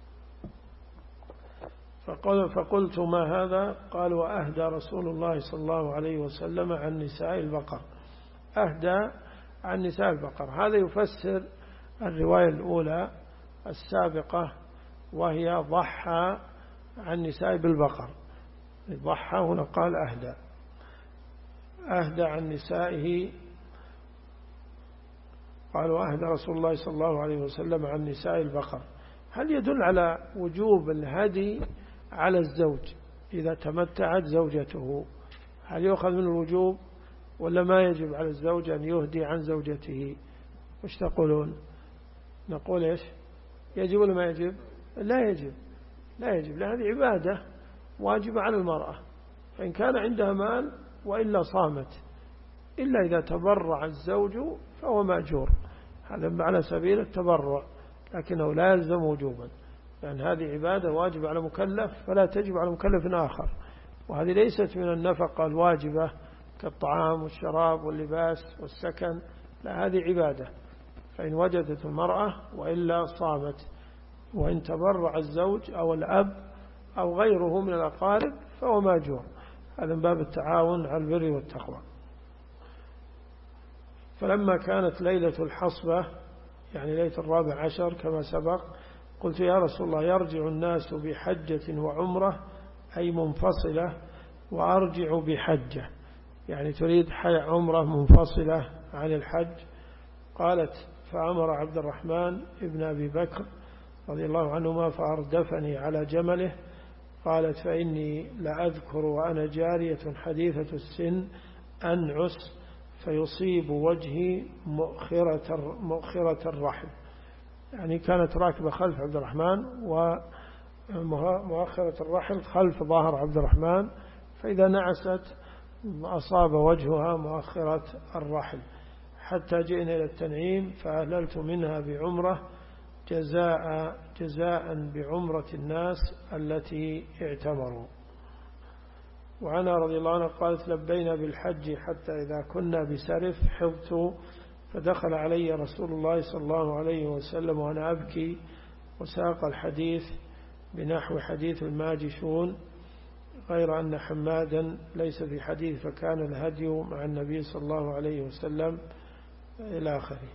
فقلت ما هذا؟ قال وأهدى رسول الله صلى الله عليه وسلم عن نساء البقر. أهدى عن نساء البقر، هذا يفسر الرواية الأولى السابقة وهي ضحى عن نساء بالبقر. ضحى هنا قال أهدى عن نسائه. قال وأهدى رسول الله صلى الله عليه وسلم عن نساء البقر. هل يدل على وجوب الهدي على الزوج إذا تمتعت زوجته؟ هل يؤخذ من الوجوب ولا ما يجب على الزوج أن يهدي عن زوجته؟ وش تقولون؟ نقول إيش؟ يجب ولا ما يجب؟ لا يجب، لا يجب، لأن هذه عبادة واجبة على المرأة، فإن كان عندها مال وإلا صامت، إلا إذا تبرع الزوج فهو مأجور، هذا على سبيل التبرع، لكنه لا يلزم وجوبا، لأن هذه عبادة واجبة على مكلف فلا تجب على مكلف آخر. وهذه ليست من النفقة الواجبة كالطعام والشراب واللباس والسكن، لا، هذه عبادة، فإن وجدت المرأة وإلا صامت. وإن تبرع الزوج أو الأب أو غيره من الأقارب فهو ماجور. هذا من باب التعاون على البر والتقوى. فلما كانت ليلة الحصبة يعني ليلة 14 كما سبق قلت يا رسول الله يرجع الناس بحجة وعمرة أي منفصلة وأرجع بحجة، يعني تريد عمرة منفصلة عن الحج. قالت فأمر عبد الرحمن ابن أبي بكر رضي الله عنهما فأردفني على جمله. قالت فإني لأذكر وأنا جارية حديثة السن أنعس فيصيب وجهي مؤخرة الرحل، يعني كانت راكبة خلف عبد الرحمن ومؤخرة الرحل خلف ظهر عبد الرحمن، فإذا نعست أصاب وجهها مؤخرة الرحل، حتى جئنا إلى التنعيم فأهللت منها بعمرة جزاء بعمرة الناس التي اعتمروا. وعنها رضي الله عنها قالت لبينا بالحج حتى إذا كنا بسرف حضت فدخل علي رسول الله صلى الله عليه وسلم وأنا أبكي، وساق الحديث بنحو حديث الماجشون غير أن حمادا ليس في حديث فكان الهدي مع النبي صلى الله عليه وسلم إلى آخره.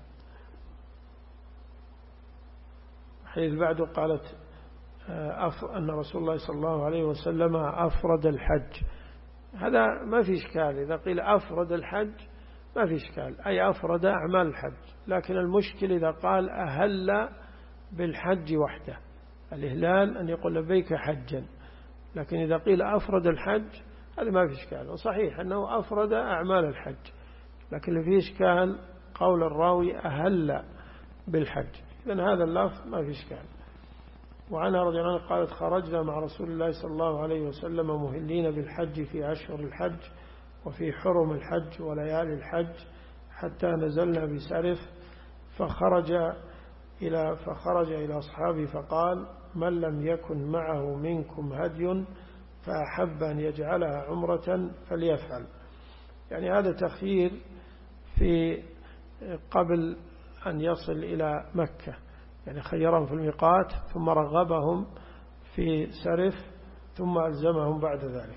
حديث بعده قالت أن رسول الله صلى الله عليه وسلم أفرد الحج. هذا ما في إشكال، إذا قيل أفرد الحج ما في إشكال، أي أفرد أعمال الحج، لكن المشكل إذا قال أهل بالحج وحده، الإهلال أن يقول لبيك حجا، لكن إذا قيل أفرد الحج هذا ما في إشكال. وصحيح أنه أفرد أعمال الحج، لكن اللي فيه إشكال قول الراوي أهل بالحج، إذن هذا اللفظ ما في إشكال. وعنها رضي الله عنها قالت خرجنا مع رسول الله صلى الله عليه وسلم مهلين بالحج في أشهر الحج وفي حرم الحج وليالي الحج حتى نزلنا بسرف فخرج إلى أصحابه فقال من لم يكن معه منكم هدي فأحب أن يجعلها عمرة فليفعل. يعني هذا تخيير في قبل أن يصل إلى مكة، يعني خيرهم في الميقات ثم رغبهم في سرف ثم ألزمهم بعد ذلك.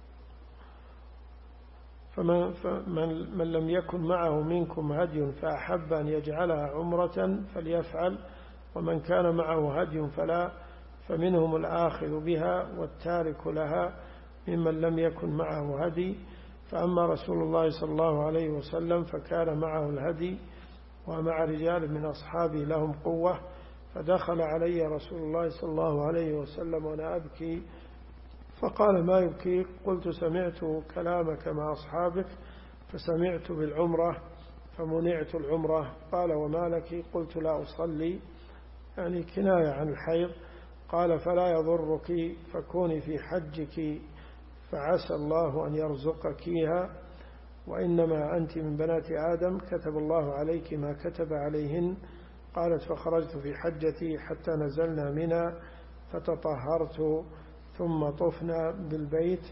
فمن لم يكن معه منكم هدي فأحب أن يجعلها عمرة فليفعل، ومن كان معه هدي فلا، فمنهم الآخذ بها والتارك لها ممن لم يكن معه هدي. فأما رسول الله صلى الله عليه وسلم فكان معه الهدي ومع رجال من أصحابه لهم قوة، فدخل علي رسول الله صلى الله عليه وسلم وأنا أبكي فقال ما يبكيك؟ قلت سمعت كلامك مع أصحابك فسمعت بالعمرة فمنعت العمرة. قال وما لك؟ قلت لا أصلي، يعني كناية عن الحيض. قال فلا يضرك فكوني في حجك فعسى الله أن يرزقكيها، وإنما أنت من بنات آدم كتب الله عليك ما كتب عليهن. قالت فخرجت في حجتي حتى نزلنا منى فتطهرت ثم طفنا بالبيت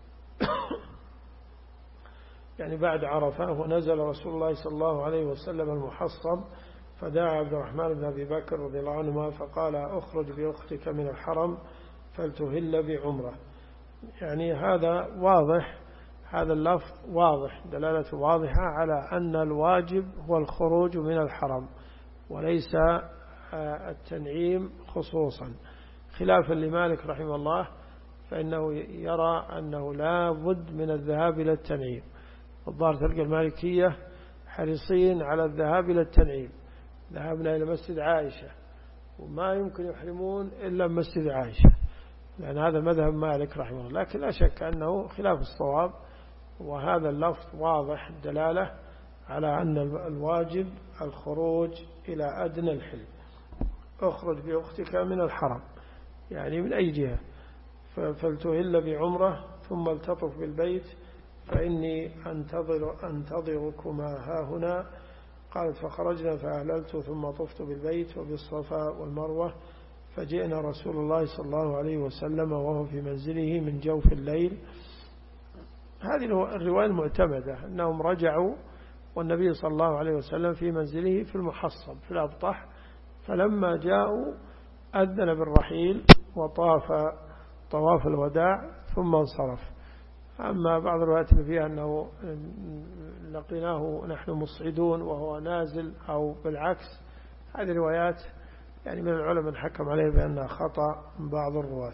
يعني بعد عرفة. ونزل رسول الله صلى الله عليه وسلم المحصب فدعا عبد الرحمن بن أبي بكر رضي الله عنهما فقال أخرج بأختك من الحرم فلتهل بعمرة. يعني هذا واضح، هذا اللفظ واضح، دلالة واضحة على أن الواجب هو الخروج من الحرم وليس التنعيم خصوصا، خلافا لمالك رحمه الله فإنه يرى أنه لا بد من الذهاب إلى التنعيم. الظاهر تلقى المالكية حريصين على الذهاب إلى التنعيم. ذهبنا إلى مسجد عائشة وما يمكن يحرمون إلا مسجد عائشة، لأن هذا مذهب مالك رحمه الله، لكن لا شك أنه خلاف الصواب. وهذا اللفظ واضح الدلالة على أن الواجب الخروج إلى أدنى الحل. أخرج بأختك من الحرم يعني من أي جهة، فلتهل بعمرة ثم التطف بالبيت فإني أنتظركما هاهنا. قالت فخرجنا فأهللت ثم طفت بالبيت وبالصفا والمروة، فجئنا رسول الله صلى الله عليه وسلم وهو في منزله من جوف الليل. هذه الرواية المعتمدة أنهم رجعوا والنبي صلى الله عليه وسلم في منزله في المحصب في الأبطح، فلما جاءوا أذن بالرحيل وطاف طواف الوداع ثم انصرف. أما بعض الروايات فيها أنه لقيناه نحن مصعدون وهو نازل أو بالعكس، هذه الروايات يعني من العلماء حكم عليه بأنها خطأ من بعض الرواة.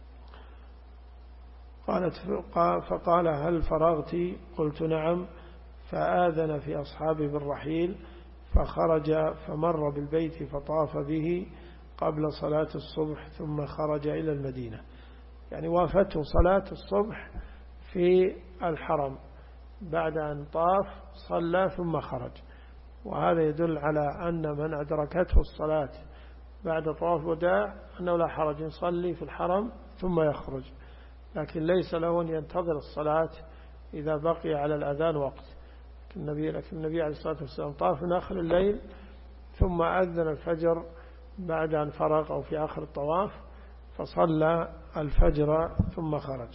فقال هل فرغت؟ قلت نعم. فآذن في أصحابه بالرحيل فخرج فمر بالبيت فطاف به قبل صلاة الصبح ثم خرج إلى المدينة. يعني وافته صلاة الصبح في الحرم، بعد أن طاف صلى ثم خرج. وهذا يدل على أن من أدركته الصلاة بعد طواف وداع أنه لا حرج يصلي في الحرم ثم يخرج، لكن ليس له أن ينتظر الصلاة إذا بقي على الأذان وقت. لكن النبي عليه الصلاة والسلام طاف من آخر الليل ثم أذن الفجر بعد أن فرغ أو في آخر الطواف، فصلى الفجر ثم خرج.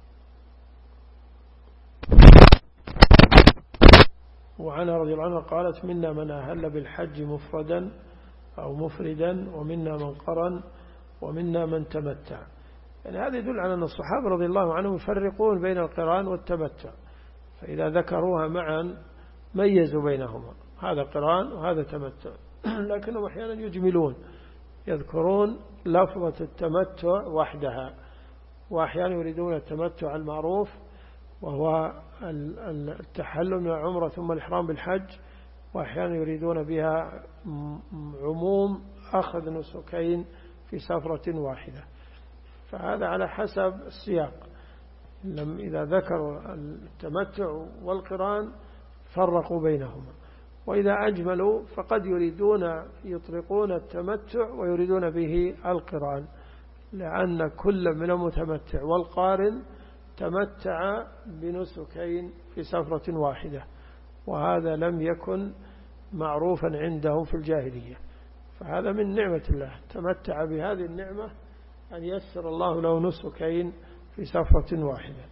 وعنها رضي الله عنها قالت منا من أهل بالحج مفردا أو مفردا ومنا من قرن ومنا من تمتع. يعني هذا يدل على أن الصحابة رضي الله عنهم يفرقون بين القران والتمتع، فإذا ذكروها معا ميزوا بينهما، هذا قران وهذا تمتع. لكنهم أحيانا يجملون، يذكرون لفظة التمتع وحدها، وأحيانا يريدون التمتع المعروف وهو التحلل من العمرة ثم الإحرام بالحج، وأحيانا يريدون بها عموم أخذ نسكين في سفرة واحدة. فهذا على حسب السياق. إذا ذكروا التمتع والقران فرقوا بينهما، وإذا أجملوا فقد يريدون يطلقون التمتع ويريدون به القران، لأن كل من المتمتع والقارن تمتع بنسكين في سفرة واحدة، وهذا لم يكن معروفا عندهم في الجاهلية. فهذا من نعمة الله، تمتع بهذه النعمة أن يسر الله له نسكين في سفرة واحدة.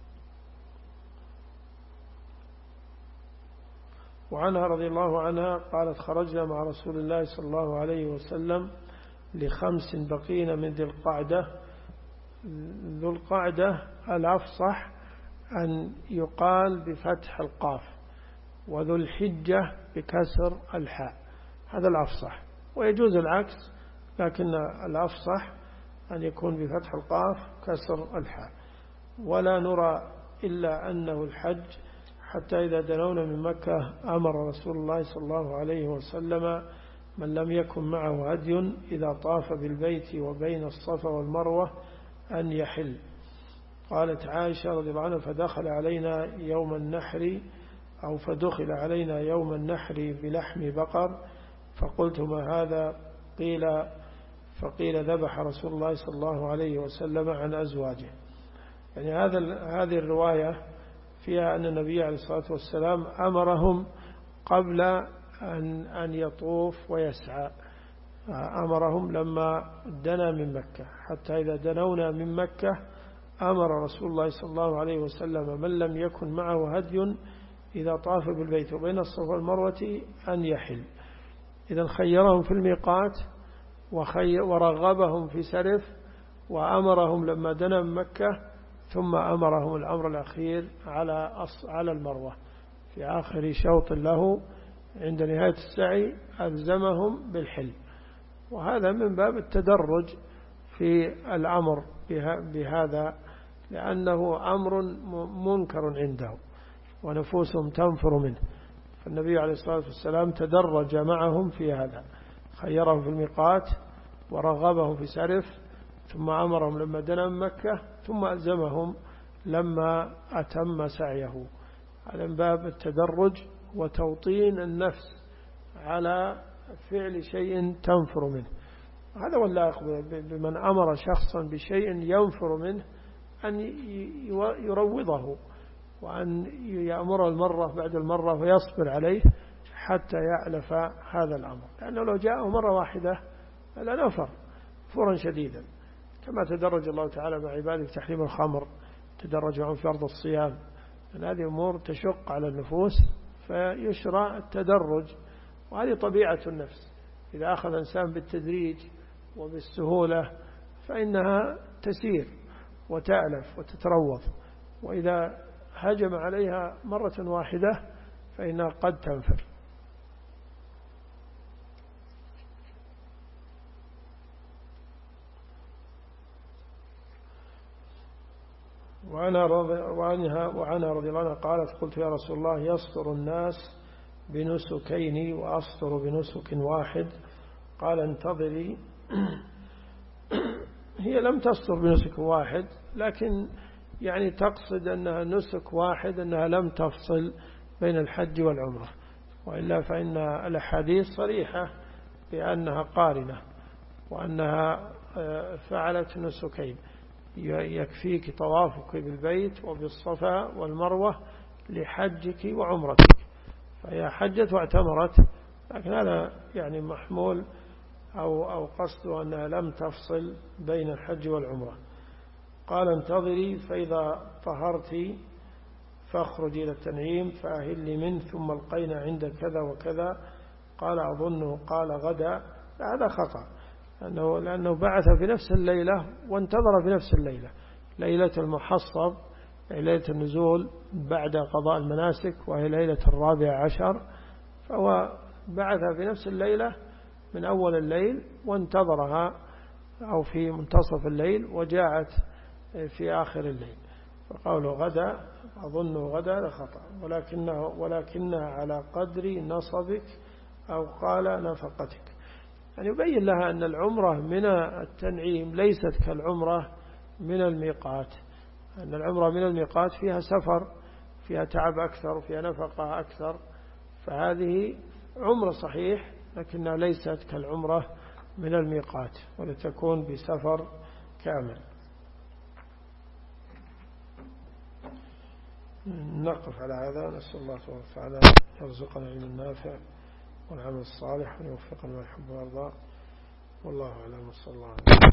وعنها رضي الله عنها قالت خرجنا مع رسول الله صلى الله عليه وسلم ل5 بقين من ذي القعدة. ذو القعدة الأفصح أن يقال بفتح القاف، وذو الحجة بكسر الحاء، هذا الأفصح. ويجوز العكس، لكن الأفصح أن يكون بفتح القاف كسر الحاء. ولا نرى إلا أنه الحج، حتى إذا دنونا من مكة أمر رسول الله صلى الله عليه وسلم من لم يكن معه هدي إذا طاف بالبيت وبين الصفا والمروة أن يحل. قالت عائشة رضي الله عنها فدخل علينا يوم النحر أو فدخل علينا يوم النحر بلحم بقر، فقلت ما هذا؟ فقيل ذبح رسول الله صلى الله عليه وسلم عن أزواجه. يعني هذه الرواية فيها أن النبي عليه الصلاة والسلام أمرهم قبل أن يطوف ويسعى، أمرهم لما دنا من مكة، حتى إذا دنونا من مكة أمر رسول الله صلى الله عليه وسلم من لم يكن معه هدي إذا طاف بالبيت وبين الصفا والمروة أن يحل. إذا خيرهم في الميقات ورغبهم في سرف، وأمرهم لما دنا من مكة، ثم أمرهم الأمر الأخير على المروة في آخر شوط له عند نهاية السعي ألزمهم بالحل. وهذا من باب التدرج في الأمر بهذا، لأنه أمر منكر عنده ونفوسهم تنفر منه. فالنبي عليه الصلاة والسلام تدرج معهم في هذا، خيرهم في الميقات ورغبهم في سرف، ثم أمرهم لما دنا من مكة، ثم ألزمهم لما أتم سعيه. على باب التدرج وتوطين النفس على فعل شيء تنفر منه. هذا واللائق بمن أمر شخصا بشيء ينفر منه أن يروضه، وأن يأمر المرة بعد المرة ويصبر عليه حتى يألف هذا الأمر، لأنه لو جاءه مرة واحدة لنفر فرا شديدا، كما تدرج الله تعالى مع عباده في تحريم الخمر، تدرج معهم في أرض الصيام. هذه أمور تشق على النفوس، فيشرع التدرج، وهذه طبيعة النفس. إذا أخذ إنسان بالتدريج وبالسهولة فإنها تسير وتألف وتتروض، وإذا هجم عليها مرة واحدة فإنها قد تنفر. وعنها رضي الله عنها قالت قلت يا رسول الله يصدر الناس بنسكين وأصدر بنسك واحد؟ قال انتظري. هي لم تصدر بنسك واحد، لكن يعني تقصد أنها نسك واحد، أنها لم تفصل بين الحج والعمرة، وإلا فإن الأحاديث صريحة بأنها قارنة وأنها فعلت نسكين. يكفيك طوافك بالبيت وبالصفا والمروة لحجك وعمرتك، فهي حجت واعتمرت، لكن هذا يعني محمول أو قصده أنها لم تفصل بين الحج والعمرة. قال انتظري فإذا طهرت فاخرجي إلى التنعيم فأهلي منه ثم القينا عند كذا وكذا. قال أظنه قال غدا. هذا خطأ، لأنه بعث في نفس الليلة وانتظر في نفس الليلة، ليلة المحصب، ليلة النزول بعد قضاء المناسك، وهي ليلة 14، فهو بعث في نفس الليلة من أول الليل وانتظرها أو في منتصف الليل وجاءت في آخر الليل، فقوله غدا أظنه غدا لخطأ، ولكنها على قدر نصبك أو قال نفقتك. يعني يبين لها أن العمرة من التنعيم ليست كالعمرة من الميقات، أن العمرة من الميقات فيها سفر، فيها تعب أكثر وفيها نفقة أكثر، فهذه عمرة صحيح لكنها ليست كالعمرة من الميقات، ولتكون بسفر كامل. نقف على هذا. نسأل الله سبحانه وتعالى يرزقنا العلم النافع والعمل الصالح ويوفقنا ما يحب ويرضى، والله أعلم. صلى الله عليه وسلم.